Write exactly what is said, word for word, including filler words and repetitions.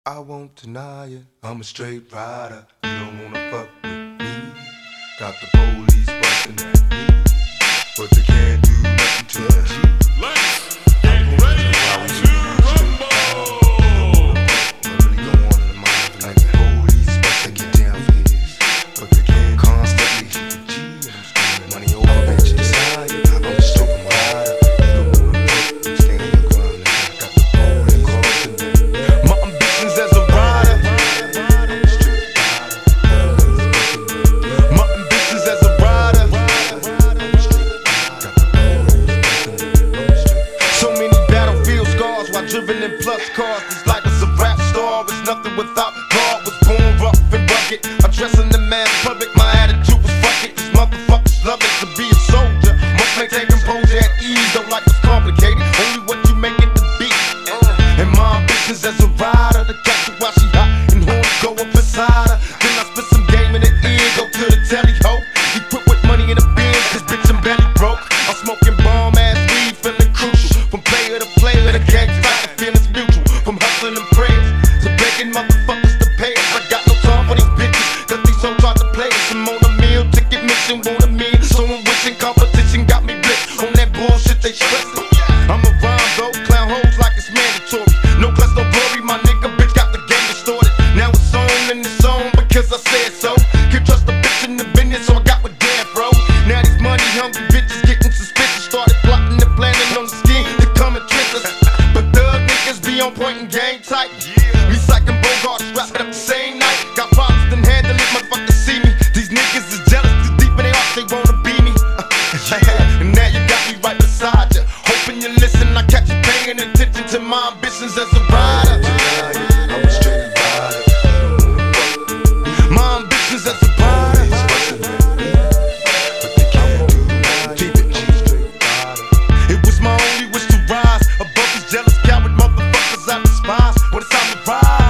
I won't deny it, I'm a straight rider. You don't wanna fuck with me. Got the police bustin' at me, but they can't do nothing to the G. Let's get ready to rumble! What really go on in the mind? Like the police bustin' get down for his, but they can't constantly hit the G. I'm screaming money over bitch desire. I'm just open rider. You don't wanna fuck with me, stand your ground. Got the police bustin' at me. My ambitions as a rider. I'm a straight rider. My ambitions as a rider. I'm a straight rider. Got the police bustin' at me. I'm a straight rider. So many battlefield scars while driven in plus cars. It's like it's a rap star. It's nothing without God. Was born rough and rugged. Addressing the mass public. My attitude was fuck it. These motherfuckers love it to be a soldier. Must maintain composure at ease. Don't like what's complicated. Only what you make it to be. And my ambitions as a rider, to catch her while she hot and horns go up inside her. Then I spit some game in the ear, go to the telly ho. Equipped with money in the bins, cause bitch I'm belly broke. I'm smoking bomb ass weed, feeling crucial. From player to player, the gang fight, the feelings mutual. From hustling and prayers to begging motherfuckers to pay us. I got no time for these bitches, cause these hoes try to play us. I'm on a meal, ticket mission, want a meal. So I'm wishing competition got me blitzed on that bullshit they stressing. I'm a rhyme though, clown hoes like it's mandatory. No class, no glory, my nigga, bitch got the game distorted. Now it's on and it's on because I said so. Can't trust a bitch in the business, so I got with Dan, bro. Now these money hungry bitches getting suspicious. Started plotting and planning on the scheme to come and trick us. But thug niggas be on point and game tight. Me psyching Bogart, strapped up the same night. Got problems, then handle it, motherfuckers see me. These niggas is jealous, too deep in their hearts, they wanna be me. And now you got me right beside you. Hoping you listen, I catch you paying attention to my ambitions as a rider. I'm a straight rider. My ambitions as a rider. But they can't do nothing. Keep it straight rider. It was my only wish to rise above these jealous coward motherfuckers I despise. When it's time to ride.